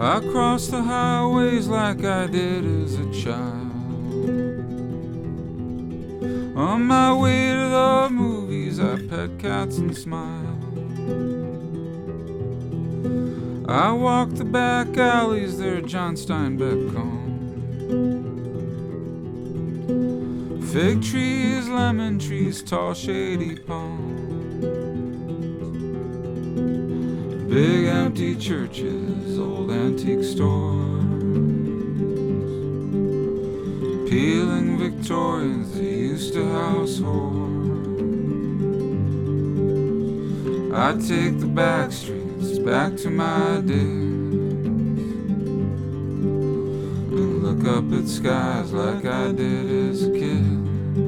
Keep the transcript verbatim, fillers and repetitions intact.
I crossed the highways like I did as a child. On my way to the movies, I pet cats and smile. I walk the back alleys, they're John Steinbeck home. Fig trees, lemon trees, tall shady palms. Big empty churches, old antique stores. Peeling Victorians that used to house whores. I take the back streets back to my days and look up at skies like I did as a kid.